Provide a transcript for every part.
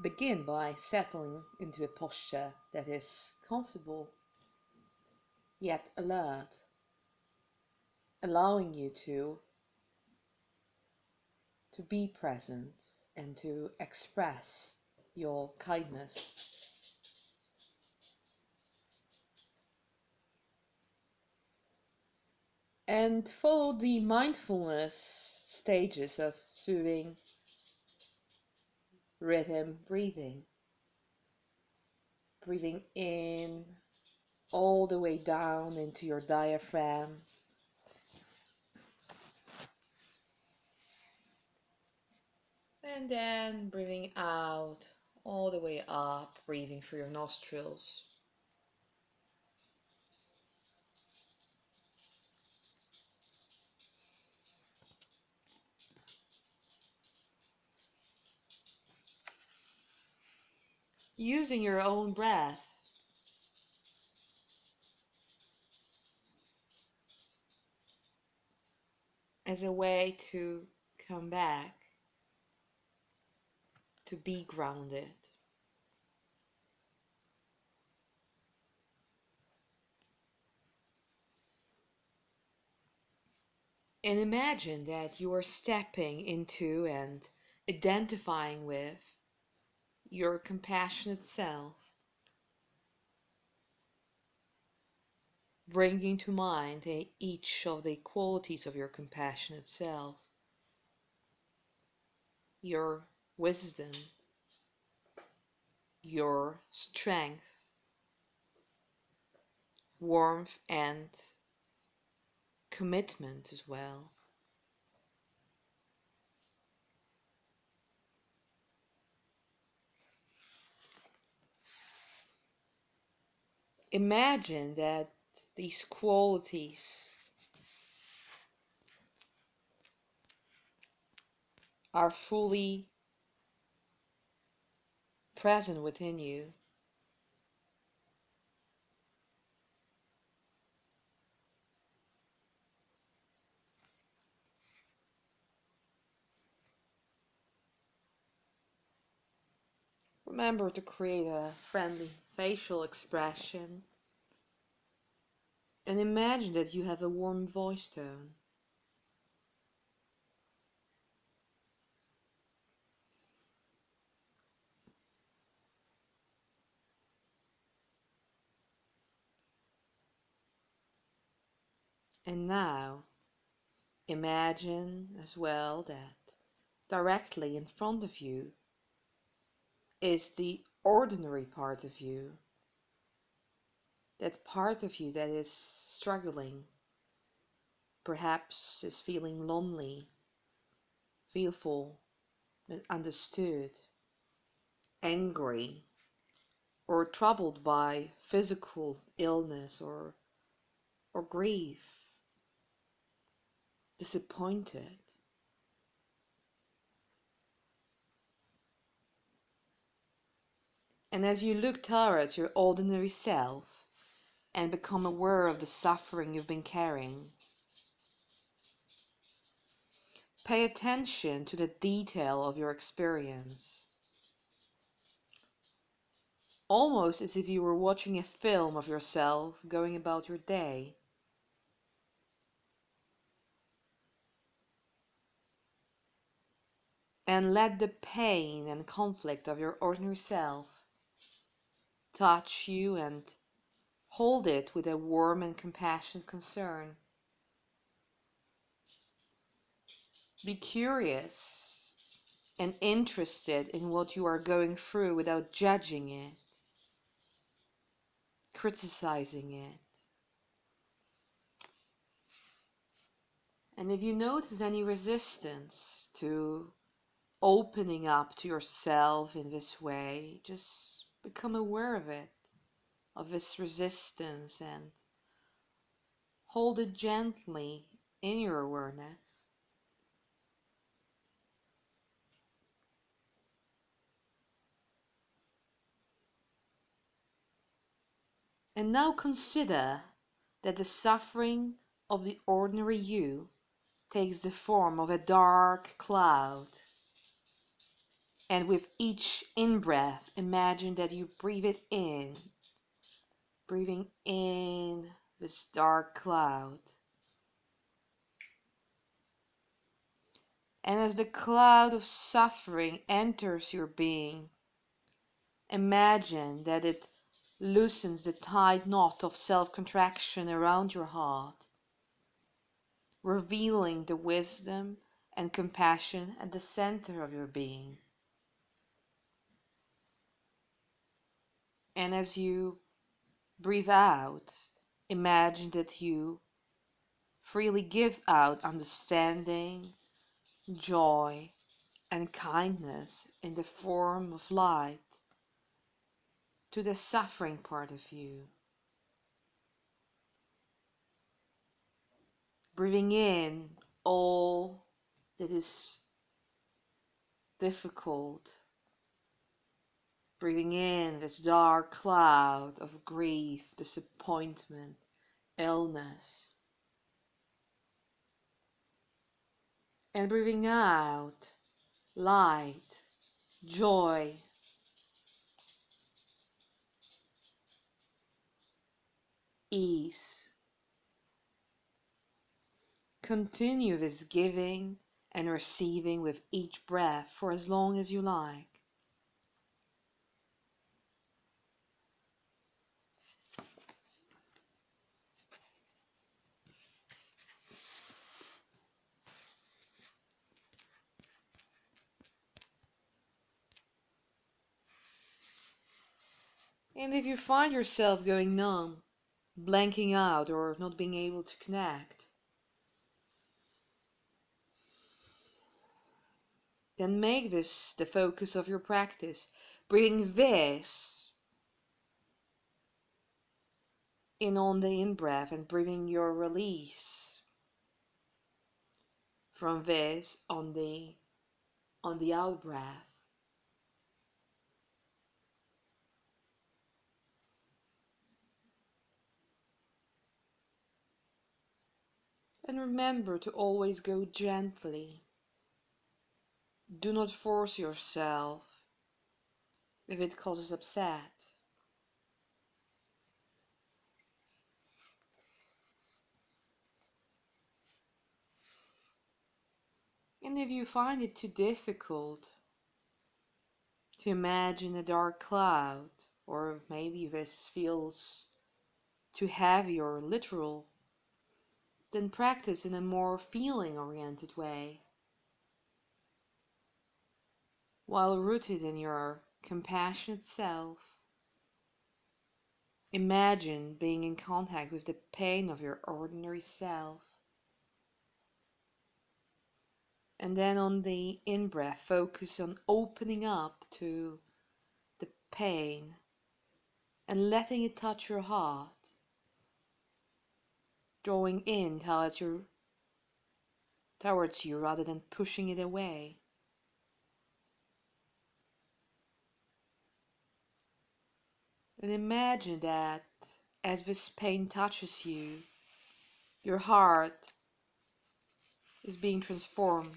Begin by settling into a posture that is comfortable yet alert, allowing you to be present and to express your kindness. And follow the mindfulness stages of soothing rhythm breathing. Breathing in all the way down into your diaphragm. And then breathing out all the way up, breathing through your nostrils. Using your own breath as a way to come back, to be grounded. And imagine that you are stepping into and identifying with your compassionate self, bringing to mind each of the qualities of your compassionate self, your wisdom, your strength, warmth, and commitment as well. Imagine that these qualities are fully present within you. Remember to create a friendly facial expression and imagine that you have a warm voice tone. And now imagine as well that directly in front of you is the ordinary part of you. That part of you that is struggling, perhaps is feeling lonely, fearful, misunderstood, angry, or troubled by physical illness or grief, disappointed. And as you look towards your ordinary self and become aware of the suffering you've been carrying, pay attention to the detail of your experience, almost as if you were watching a film of yourself going about your day. And let the pain and conflict of your ordinary self touch you and hold it with a warm and compassionate concern. Be curious and interested in what you are going through without judging it, criticizing it. And if you notice any resistance to opening up to yourself in this way, just become aware of it, of this resistance, and hold it gently in your awareness. And now consider that the suffering of the ordinary you takes the form of a dark cloud. And with each in-breath, imagine that you breathe it in, breathing in this dark cloud. And as the cloud of suffering enters your being, imagine that it loosens the tight knot of self-contraction around your heart, revealing the wisdom and compassion at the center of your being. And as you breathe out, imagine that you freely give out understanding, joy, and kindness in the form of light to the suffering part of you. Breathing in all that is difficult. Breathing in this dark cloud of grief, disappointment, illness. And breathing out light, joy, ease. Continue this giving and receiving with each breath for as long as you like. And if you find yourself going numb, blanking out, or not being able to connect, then make this the focus of your practice. Bring this in on the in-breath and bringing your release from this on the out-breath. And remember to always go gently. Do not force yourself if it causes upset. And if you find it too difficult to imagine a dark cloud, or maybe this feels too heavy or literal, then practice in a more feeling-oriented way. While rooted in your compassionate self, imagine being in contact with the pain of your ordinary self. And then on the in-breath, focus on opening up to the pain and letting it touch your heart, drawing in towards you rather than pushing it away. And imagine that as this pain touches you, your heart is being transformed.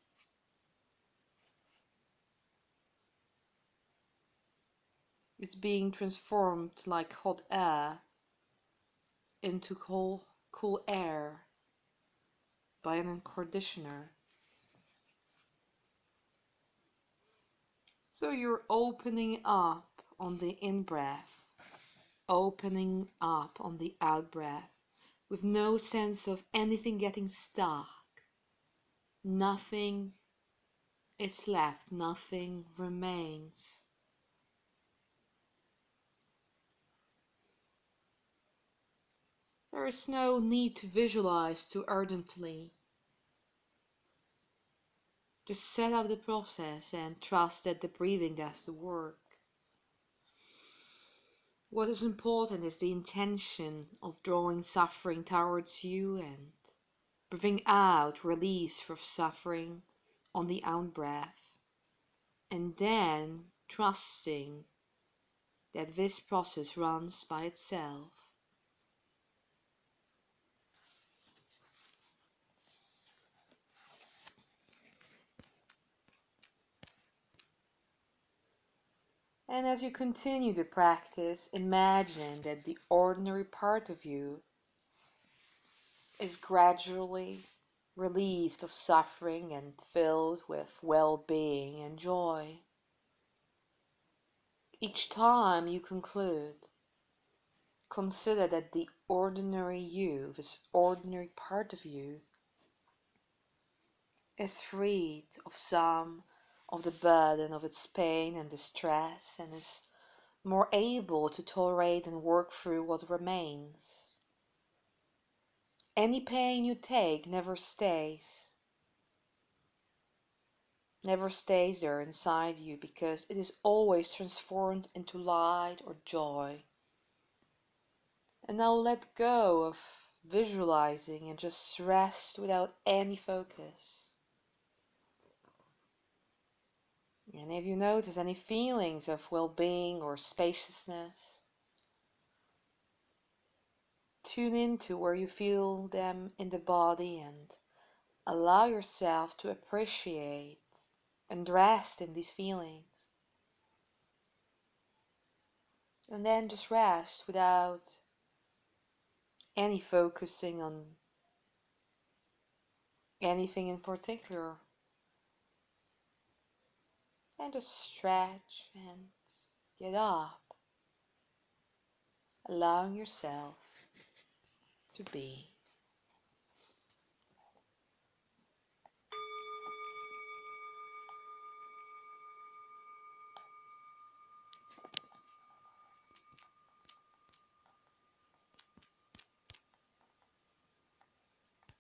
It's being transformed like hot air into cool air by an air conditioner. So you're opening up on the in-breath, opening up on the out-breath, with no sense of anything getting stuck. Nothing is left, nothing remains. There is no need to visualize too ardently. Just set up the process and trust that the breathing does the work. What is important is the intention of drawing suffering towards you and breathing out release from suffering on the out-breath, and then trusting that this process runs by itself. And as you continue to practice, imagine that the ordinary part of you is gradually relieved of suffering and filled with well-being and joy. Each time you conclude, consider that the ordinary you, this ordinary part of you, is freed of some of the burden of its pain and distress and is more able to tolerate and work through what remains. Any pain you take never stays there inside you, because it is always transformed into light or joy. And now let go of visualizing and just rest without any focus. And if you notice any feelings of well-being or spaciousness, tune into where you feel them in the body and allow yourself to appreciate and rest in these feelings. And then just rest without any focusing on anything in particular. And just stretch and get up, allowing yourself to be.